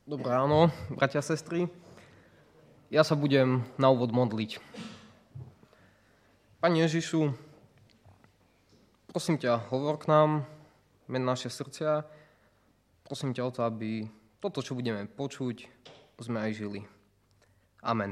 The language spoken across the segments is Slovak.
Dobré ráno, bratia a sestry. Ja sa budem na úvod modliť. Pane Ježišu, prosím ťa, hovor k nám, men naše srdcia. Prosím ťa o to, aby toto, čo budeme počuť, sme aj žili. Amen.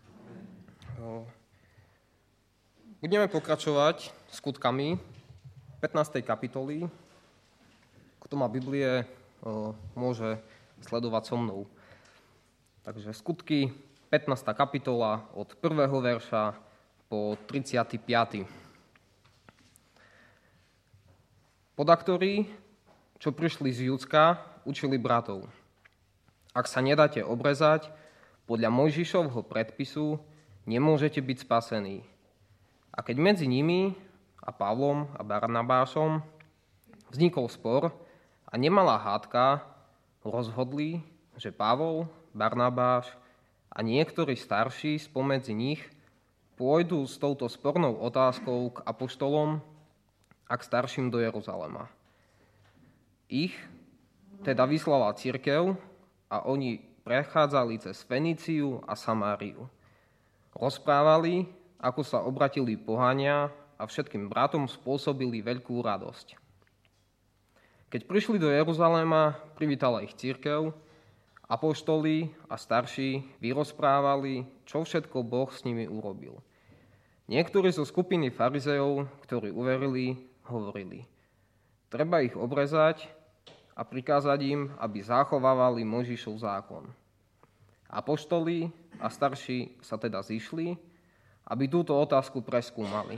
Budeme pokračovať skutkami 15. kapitoly. Kto má Biblie, môže sledovať so mnou. Takže skutky, 15. kapitola od 1. verša po 35. Podaktori, čo prišli z Judska, učili bratov. Ak sa nedáte obrezať, podľa Mojžišovho predpisu nemôžete byť spasení. A keď medzi nimi a Pavlom a Barnabášom vznikol spor a nemalá hádka, rozhodli, že Pavol, Barnabáš a niektorí starší spomedzi nich pôjdu s touto spornou otázkou k apoštolom a k starším do Jeruzalema. Ich teda vyslala cirkev a oni prechádzali cez Feníciu a Samáriu. Rozprávali, ako sa obratili pohania a všetkým bratom spôsobili veľkú radosť. Keď prišli do Jeruzaléma, privítala ich cirkev, apoštoli a starší vyrozprávali, čo všetko Boh s nimi urobil. Niektorí zo skupiny farizejov, ktorí uverili, hovorili: treba ich obrezať a prikázať im, aby zachovávali Mojžišov zákon. Apoštoli a starší sa teda zišli, aby túto otázku preskúmali.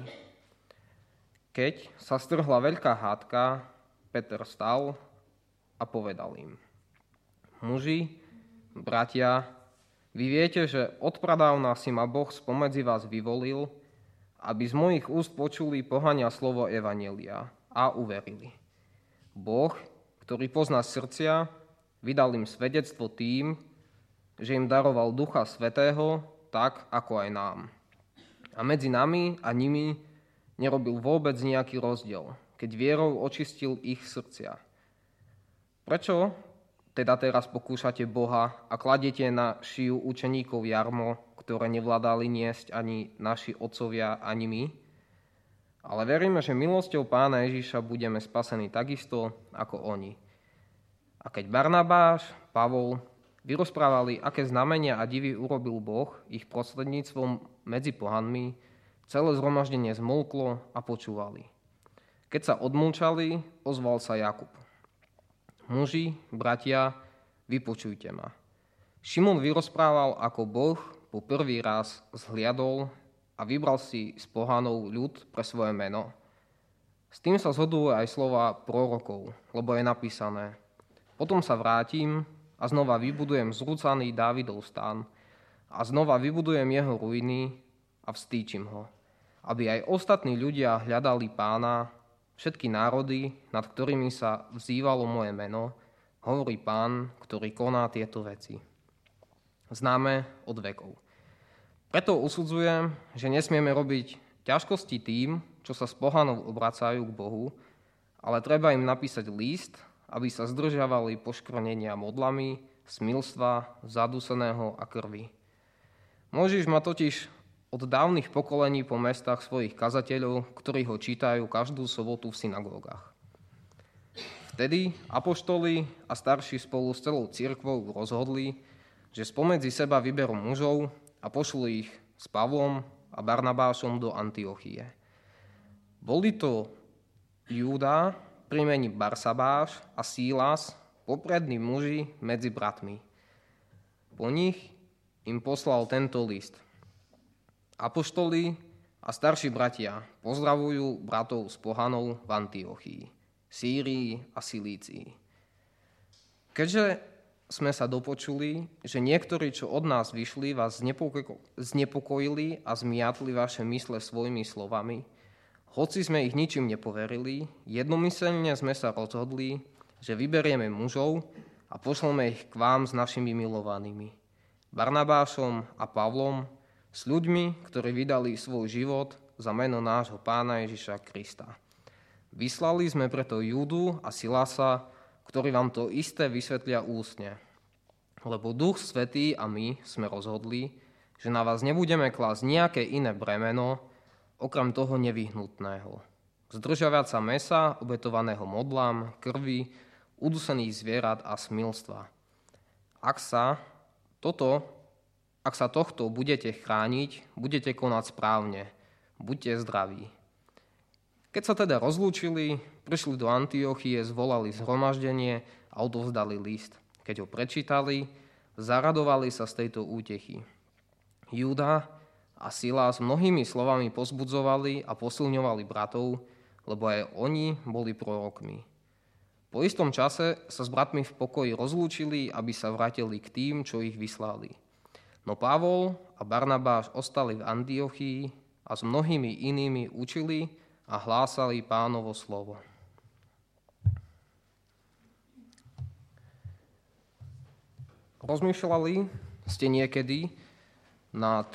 Keď sa strhla veľká hádka, Peter stal a povedal im: muži, bratia, vy viete, že odpradávna si ma Boh spomedzi vás vyvolil, aby z mojich úst počuli pohania slovo evanjelia a uverili. Boh, ktorý pozná srdcia, vydal im svedectvo tým, že im daroval Ducha Svätého, tak ako aj nám. A medzi nami a nimi nerobil vôbec nejaký rozdiel, keď vierou očistil ich srdcia. Prečo teda teraz pokúšate Boha a kladiete na šiju učeníkov jarmo, ktoré nevládali niesť ani naši otcovia, ani my? Ale veríme, že milosťou Pána Ježiša budeme spasení takisto ako oni. A keď Barnabáš, Pavol vyrozprávali, aké znamenia a divy urobil Boh ich prostredníctvom medzi pohanmi, celé zhromaždenie zmolklo a počúvali. Keď sa odmlčali, ozval sa Jakub. Muži, bratia, vypočujte ma. Šimon vyrozprával, ako Boh po prvý raz zhliadol a vybral si z pohanov ľud pre svoje meno. S tým sa zhodujú aj slova prorokov, lebo je napísané: potom sa vrátim a znova vybudujem zrúcaný Dávidov stán a znova vybudujem jeho ruiny a vstýčim ho, aby aj ostatní ľudia hľadali Pána, všetky národy, nad ktorými sa vzývalo moje meno, hovorí Pán, ktorý koná tieto veci. Známe od vekov. Preto usudzujem, že nesmieme robiť ťažkosti tým, čo sa z pohanov obracajú k Bohu, ale treba im napísať list, aby sa zdržiavali poškvrnenia modlami, smilstva, zadúseného a krvi. Mojžiš ma totiž od dávnych pokolení po mestách svojich kazateľov, ktorí ho čítajú každú sobotu v synagógach. Vtedy apoštoli a starší spolu s celou cirkvou rozhodli, že spomedzi seba vyberú mužov a pošlú ich s Pavlom a Barnabášom do Antiochie. Boli to Júda, príjmení Barsabáš a Sílas, poprední muži medzi bratmi. Po nich im poslal tento list. Apoštoli a starší bratia pozdravujú bratov z pohanov v Antiochii, Sýrii a Silícii. Keďže sme sa dopočuli, že niektorí, čo od nás vyšli, vás znepokojili a zmiatli vaše mysle svojimi slovami, hoci sme ich ničím nepoverili, jednomyselne sme sa rozhodli, že vyberieme mužov a pošleme ich k vám s našimi milovanými, Barnabášom a Pavlom, s ľuďmi, ktorí vydali svoj život za meno nášho Pána Ježiša Krista. Vyslali sme preto Júdu a Silasa, ktorí vám to isté vysvetlia ústne. lebo Duch Svätý a my sme rozhodli, že na vás nebudeme klásť nejaké iné bremeno, okrem toho nevyhnutného. Zdržiavať sa mäsa, obetovaného modlám, krvi, udusených zvierat a smilstva. Ak sa tohto budete chrániť, budete konať správne. Buďte zdraví. Keď sa teda rozlúčili, prišli do Antiochie, zvolali zhromaždenie a odovzdali list. Keď ho prečítali, zaradovali sa z tejto útechy. Júda a Sila s mnohými slovami pozbudzovali a posilňovali bratov, lebo aj oni boli prorokmi. Po istom čase sa s bratmi v pokoji rozlúčili, aby sa vrátili k tým, čo ich vyslali. No Pavol a Barnabáš ostali v Antiochii a s mnohými inými učili a hlásali Pánovo slovo. Rozmýšľali ste niekedy nad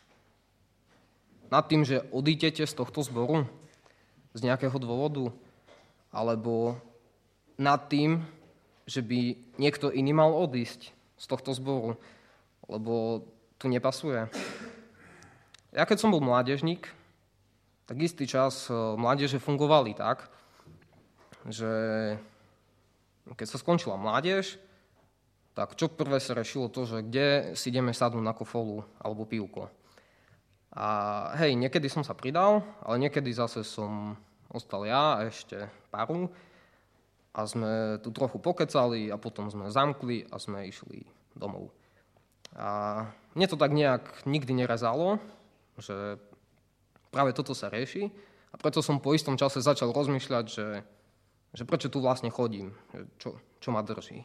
tým, že odídete z tohto zboru z nejakého dôvodu, alebo nad tým, že by niekto iný mal odísť z tohto zboru, lebo tu nepasuje. Ja keď som bol mládežník, tak istý čas mládeže fungovali tak, že keď sa skončila mládež, tak čo prvé sa rešilo to, že kde si ideme sadnúť na kofolu alebo pivko. A hej, niekedy som sa pridal, ale niekedy zase som ostal ja a ešte paru a sme tu trochu pokecali a potom sme zamkli a sme išli domov. A mne to tak nejak nikdy nerezalo, že práve toto sa rieši a preto som po istom čase začal rozmýšľať, že prečo tu vlastne chodím, čo ma drží.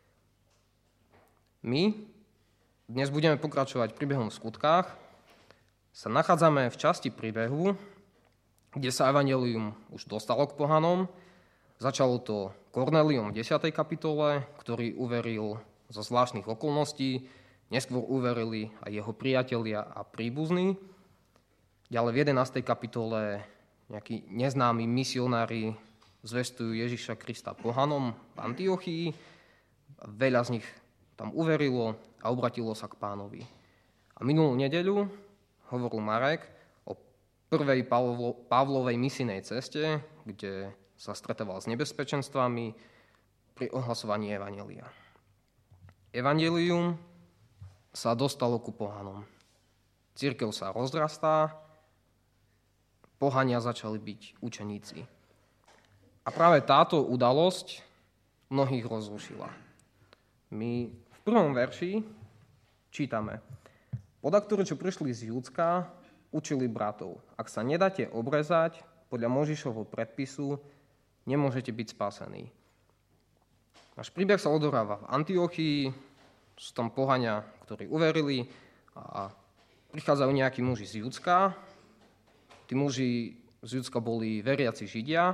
My dnes budeme pokračovať príbehom v skutkách. Sa nachádzame v časti príbehu, kde sa evanjelium už dostalo k pohanom. Začalo to Kornéliom v 10. kapitole, ktorý uveril zo zvláštnych okolností. Neskôr uverili aj jeho priatelia a príbuzní. Ďalej v 11. kapitole nejakí neznámi misionári zvestujú Ježiša Krista pohanom v Antiochii. Veľa z nich tam uverilo a obratilo sa k Pánovi. A minulú nedeľu hovoril Marek o prvej Pavlovej misijnej ceste, kde sa stretával s nebezpečenstvami pri ohlasovaní evanjelia. Evanjelium sa dostalo ku pohanom. Cirkev sa rozrastá, pohania začali byť učeníci. A práve táto udalosť mnohých rozrušila. My v prvom verši čítame: Podaktori, čo prišli z Júdska, učili bratov. Ak sa nedáte obrezať podľa Mojžišovho predpisu, nemôžete byť spasení. Náš príbeh sa odohráva v Antiochii, sú tam pohania, ktorí uverili a prichádzajú nejakí muži z Júdska. Tí muži z Júdska boli veriaci Židia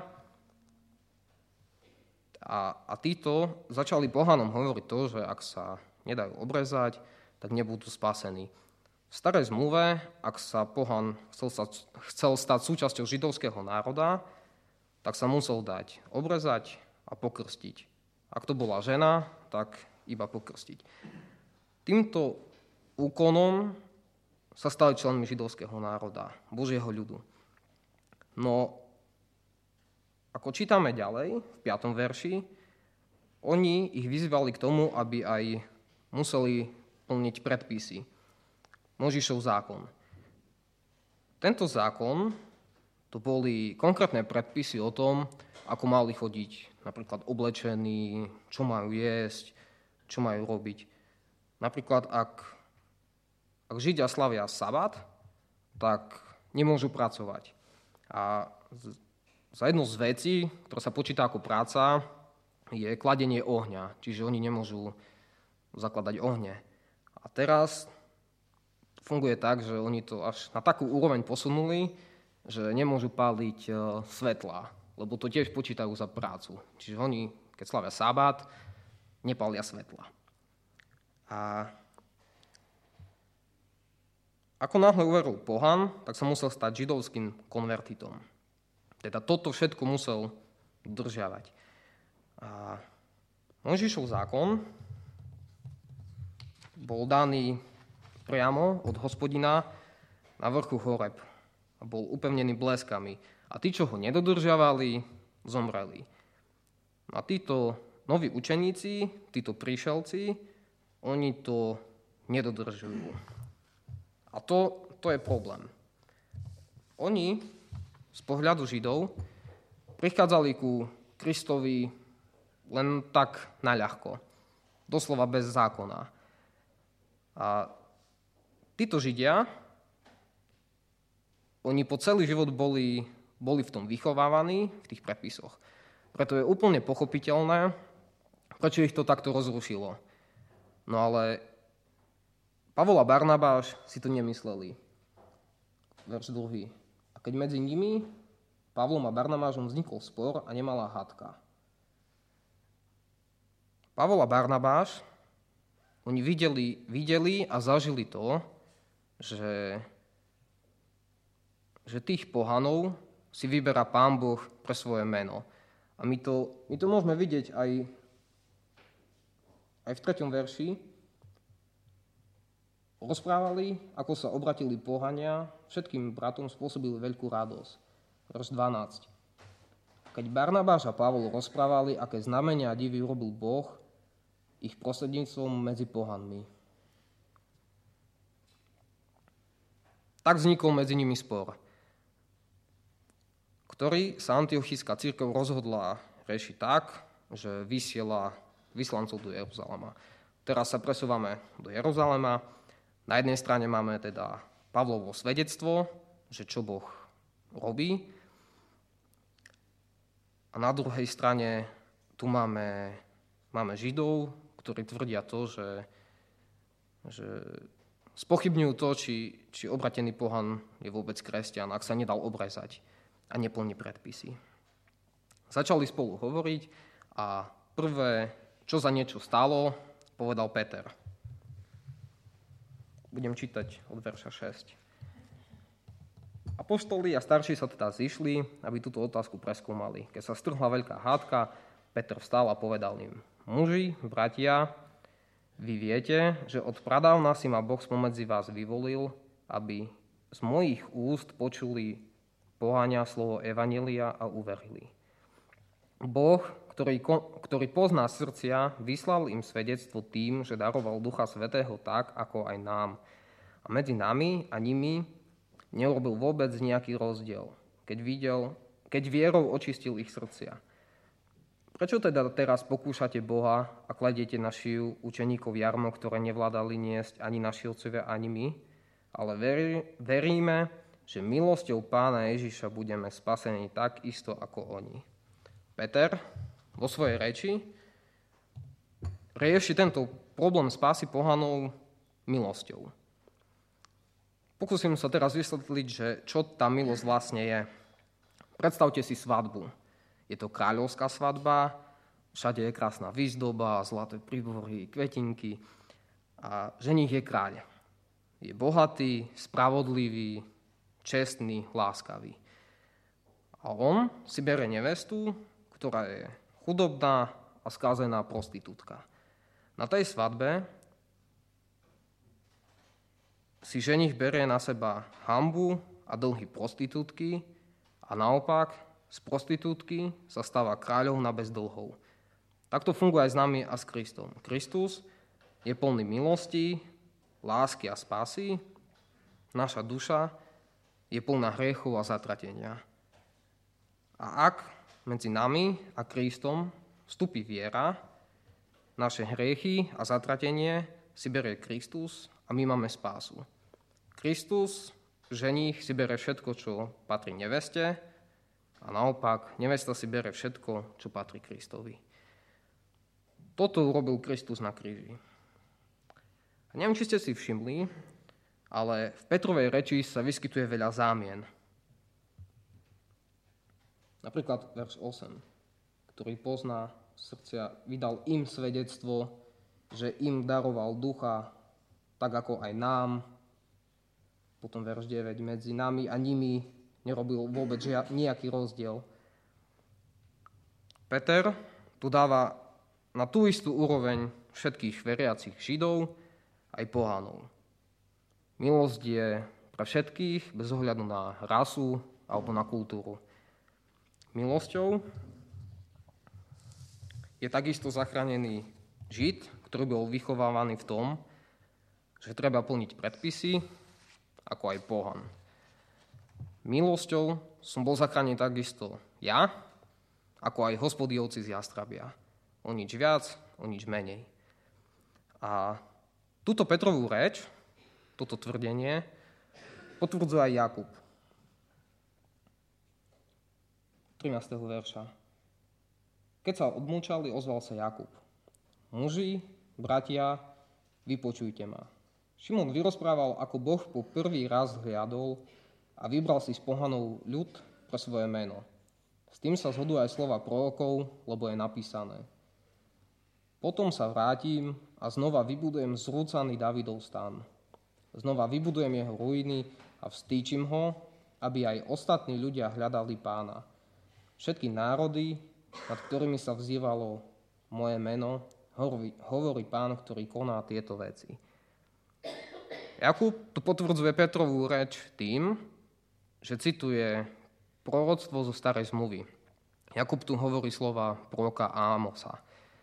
a títo začali pohanom hovoriť to, že ak sa nedajú obrezať, tak nebudú spasení. V starej zmluve, ak sa pohan chcel stať súčasťou židovského národa, tak sa musel dať obrezať a pokrstiť. Ak to bola žena, tak iba pokrstiť. Týmto úkonom sa stali členmi židovského národa, Božieho ľudu. No, ako čítame ďalej, v 5. verši, oni ich vyzývali k tomu, aby aj museli plniť predpisy. Mojžišov zákon. Tento zákon, to boli konkrétne predpisy o tom, ako mali chodiť napríklad oblečení, čo majú jesť, čo majú robiť. Napríklad, ak Židia slavia sabat, tak nemôžu pracovať. A za jednu z vecí, ktorá sa počíta ako práca, je kladenie ohňa. Čiže oni nemôžu zakladať ohne. A teraz funguje tak, že oni to až na takú úroveň posunuli, že nemôžu páliť svetlá, lebo to tiež počítajú za prácu. Čiže oni, keď slavia sabát, nepália svetla. A ako náhle uveril pohan, tak sa musel stať židovským konvertitom. Teda toto všetko musel dodržiavať. A Mojžišov zákon bol daný priamo od Hospodina na vrchu Horeb a bol upevnený bleskami. A tí, čo ho nedodržiavali, zomreli. A títo noví učeníci, títo prišelci, oni to nedodržujú. A to je problém. Oni z pohľadu Židov prichádzali ku Kristovi len tak naľahko, doslova bez zákona. A títo Židia, oni po celý život boli v tom vychovávaní, v tých predpisoch. Preto je úplne pochopiteľné, prečo ich to takto rozrušilo. No ale Pavol a Barnabáš si to nemysleli. Verš 2. A keď medzi nimi, Pavlom a Barnabášom, vznikol spor a nemalá hádka. Pavol a Barnabáš, oni videli a zažili to, že tých pohanov si vyberá Pán Boh pre svoje meno. A my to môžeme vidieť aj v 3. verši. Rozprávali, ako sa obratili pohania, všetkým bratom spôsobili veľkú radosť. Verš 12. Keď Barnabáš a Pavol rozprávali, aké znamenia a divy urobil Boh ich prostredníctvom medzi pohanmi. Tak vznikol medzi nimi spor, ktorý sa antiochická cirkev rozhodla riešiť tak, že vysiela vyslancov do Jeruzalema. Teraz sa presúvame do Jeruzalema. Na jednej strane máme teda Pavlovo svedectvo, že čo Boh robí. A na druhej strane tu máme Židov, ktorí tvrdia to, že spochybňujú to, či obratený pohan je vôbec kresťan, ak sa nedal obrezať a neplní predpisy. Začali spolu hovoriť a prvé, čo za niečo stálo, povedal Peter. Budem čítať od verša 6. Apoštoli a starší sa teda zišli, aby túto otázku preskúmali. Keď sa strhla veľká hádka, Peter vstal a povedal im: Muži, bratia, vy viete, že od pradávna si ma Boh spomedzi vás vyvolil, aby z mojich úst počuli pohania slovo evanjelia a uverili. Boh, ktorý pozná srdcia, vyslal im svedectvo tým, že daroval Ducha Svätého tak, ako aj nám. A medzi nami a nimi neurobil vôbec nejaký rozdiel, keď vierou očistil ich srdcia. Prečo teda teraz pokúšate Boha a kladiete na šiju učeníkov jarmo, ktoré nevládali niesť ani naši otcovia, ani my? Ale veríme, že milosťou Pána Ježiša budeme spasení tak isto ako oni. Peter vo svojej reči rieši tento problém spásy pohanov milosťou. Pokúsim sa teraz vysvetliť, že čo tá milosť vlastne je. Predstavte si svadbu. Je to kráľovská svadba, všade je krásna výzdoba, zlaté príbory, kvetinky a ženích je kráľ. Je bohatý, spravodlivý, čestný, láskavý. A on si bere nevestu, ktorá je chudobná a skázená prostitútka. Na tej svadbe si ženich berie na seba hanbu a dlhy prostitútky a naopak z prostitútky sa stáva kráľovna bez dlhov. Takto funguje aj s nami a s Kristom. Kristus je plný milosti, lásky a spásy. Naša duša je plná hriechov a zatratenia. A ak medzi nami a Kristom vstupí viera, naše hriechy a zatratenie si berie Kristus a my máme spásu. Kristus, ženích, si berie všetko, čo patrí neveste, a naopak nevesta si berie všetko, čo patrí Kristovi. Toto urobil Kristus na kríži. A neviem, či ste si všimli, ale v Petrovej reči sa vyskytuje veľa zámien. Napríklad verš 8, ktorý pozná srdcia, vydal im svedectvo, že im daroval ducha, tak ako aj nám. Potom verš 9, medzi nami a nimi nerobil vôbec nejaký rozdiel. Peter tu dáva na tú istú úroveň všetkých veriacich Židov aj pohanov. Milosť je pre všetkých, bez ohľadu na rasu alebo na kultúru. Milosťou je takisto zachránený Žid, ktorý bol vychovávaný v tom, že treba plniť predpisy, ako aj pohan. Milosťou som bol zachránený takisto ja, ako aj hospodíjovci z Jastrabia. O nič viac, o nič menej. A túto Petrovú reč, toto tvrdenie, potvrdzuje aj Jakub. 13. verša. Keď sa odmlčali, ozval sa Jakub. Muži, bratia, vypočujte ma. Šimon vyrozprával, ako Boh po prvý raz hliadol a vybral si z pohanov ľud pre svoje meno. S tým sa zhodujú aj slova prorokov, lebo je napísané. Potom sa vrátim a znova vybudujem zrúcaný Davidov stan. Znova vybudujem jeho ruiny a vstýčim ho, aby aj ostatní ľudia hľadali Pána. Všetky národy, nad ktorými sa vzývalo moje meno, hovorí Pán, ktorý koná tieto veci. Jakub tu potvrdzuje Petrovú reč tým, že cituje proroctvo zo Starej zmluvy. Jakub tu hovorí slova proroka Ámosa.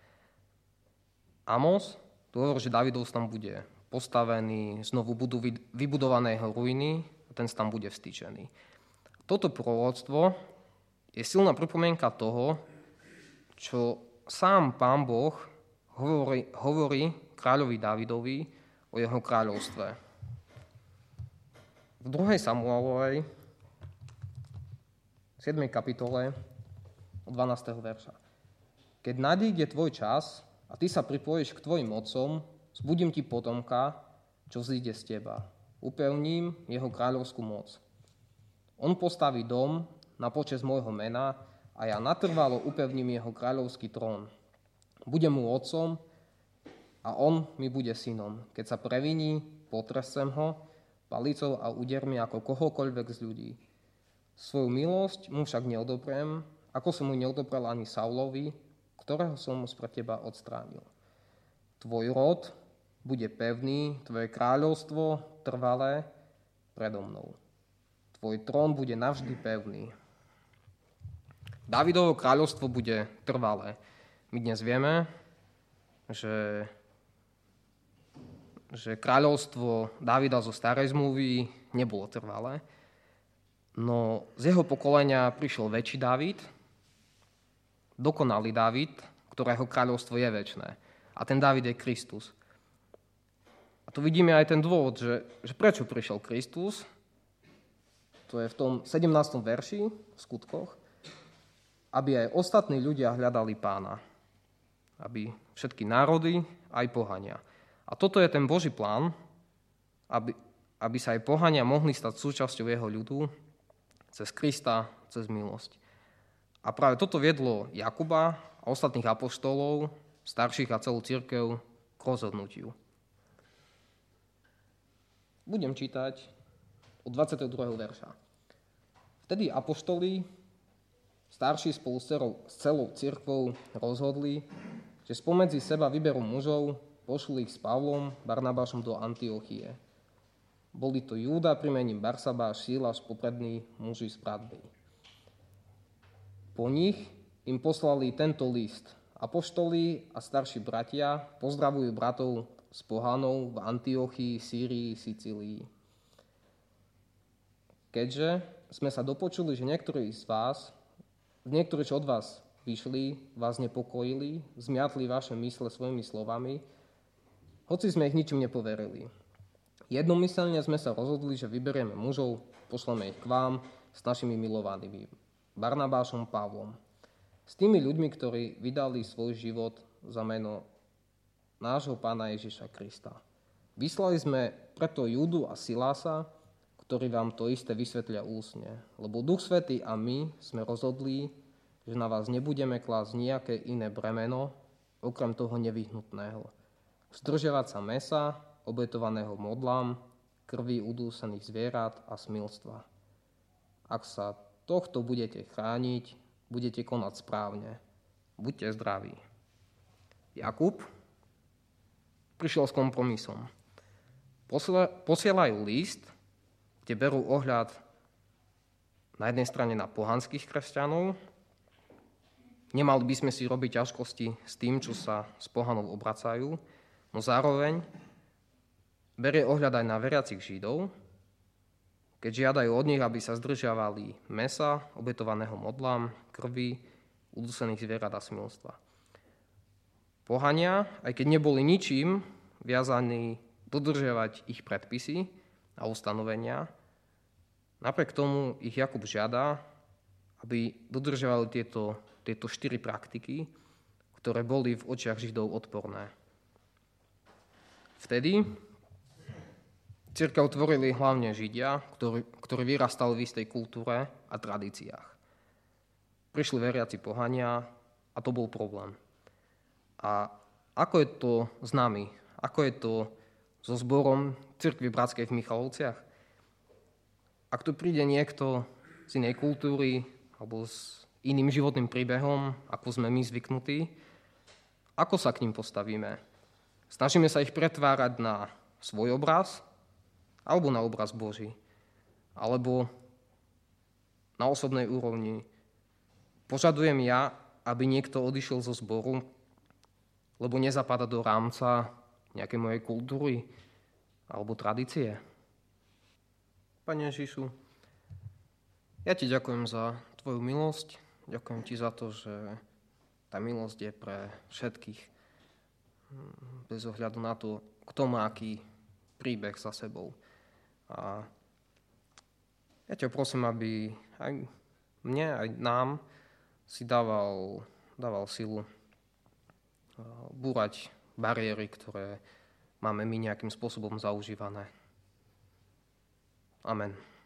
Amos tu hovorí, že Davidov stan bude postavený, znovu budú vybudované jeho ruiny a ten stan bude vstýčený. Toto proroctvo je silná pripomienka toho, čo sám Pán Boh hovorí kráľovi Dávidovi o jeho kráľovstve. V 2. Samuelovej 7. kapitole od 12. verša. Keď nadíde tvoj čas a ty sa pripojíš k tvojim otcom, zbudím ti potomka, čo vzíde z teba. Upevním jeho kráľovskú moc. On postaví dom na počesť môjho mena a ja natrvalo upevním jeho kráľovský trón. Budem mu otcom a on mi bude synom. Keď sa previní, potresem ho palicou a údermi ako kohokoľvek z ľudí. Svoju milosť mu však neodoprem, ako som mu neodoprel ani Saulovi, ktorého som spred teba odstránil. Tvoj rod bude pevný, tvoje kráľovstvo trvalé predo mnou. Tvoj trón bude navždy pevný. Dávidovo kráľovstvo bude trvalé. My dnes vieme, že kráľovstvo Dávida zo Starej zmluvy nebolo trvalé, no z jeho pokolenia prišiel väčší Dávid, dokonalý Dávid, ktorého kráľovstvo je večné. A ten Dávid je Kristus. A tu vidíme aj ten dôvod, že prečo prišiel Kristus. To je v tom 17. verši v skutkoch, aby aj ostatní ľudia hľadali Pána. Aby všetky národy, aj pohania. A toto je ten Boží plán, aby sa aj pohania mohli stať súčasťou jeho ľudu cez Krista, cez milosť. A práve toto viedlo Jakuba a ostatných apoštolov, starších a celú cirkev k rozhodnutiu. Budem čítať od 22. verša. Vtedy apoštoli, starší spolu s celou cirkvou rozhodli, že spomedzi seba vyberú mužov, pošli ich s Pavlom, Barnabášom do Antiochie. Boli to Júda primením Barsabáš, Sílas, poprední muži z bratby. Po nich im poslali tento list. Apoštoli a starší bratia pozdravujú bratov z pohanov v Antiochii, Sýrii, Sicílii. Keďže sme sa dopočuli, že niektorí, čo od vás vyšli, vás nepokojili, zmiatli vaše mysle svojimi slovami, hoci sme ich ničím nepoverili. Jednomyselne sme sa rozhodli, že vyberieme mužov, pošleme ich k vám s našimi milovanými, Barnabášom, Pavlom. S tými ľuďmi, ktorí vydali svoj život za meno nášho Pána Ježiša Krista. Vyslali sme preto Júdu a Silása, ktorí vám to isté vysvetlia ústne. Lebo Duch Svätý a my sme rozhodli, že na vás nebudeme klásť nejaké iné bremeno, okrem toho nevyhnutného. Zdržiavať sa mesa, obetovaného modlám, krvi udúsených zvierat a smilstva. Ak sa tohto budete chrániť, budete konať správne. Buďte zdraví. Jakub prišiel s kompromisom. posielajú list, kde berú ohľad na jednej strane na pohanských kresťanov. Nemali by sme si robiť ťažkosti s tým, čo sa z pohanov obracajú, no zároveň berie ohľad aj na veriacich Židov, keď žiadajú od nich, aby sa zdržiavali mäsa, obetovaného modlám, krvi, udusených zvierat a smilstva. Pohania, aj keď neboli ničím viazaní dodržiavať ich predpisy a ustanovenia, napriek tomu ich Jakub žiada, aby dodržiavali tieto 4 praktiky, ktoré boli v očiach Židov odporné. Vtedy cirkev tvorili hlavne Židia, ktorí vyrastali v istej kultúre a tradíciách. Prišli veriaci pohania a to bol problém. A ako je to s nami? Ako je to so zborom cirkvi bratskej v Michalovciach? Ak tu príde niekto z inej kultúry alebo s iným životným príbehom, ako sme my zvyknutí, ako sa k ním postavíme? Snažíme sa ich pretvárať na svoj obraz alebo na obraz Boží? Alebo na osobnej úrovni? Požadujem ja, aby niekto odišiel zo zboru, lebo nezapadá do rámca nejakej mojej kultúry alebo tradície? Pane Ježišu, ja ti ďakujem za tvoju milosť. Ďakujem ti za to, že tá milosť je pre všetkých. Bez ohľadu na to, kto má aký príbeh za sebou. A ja ťa prosím, aby aj mne, aj nám si dával silu búrať bariéry, ktoré máme my nejakým spôsobom zaužívané. Amen.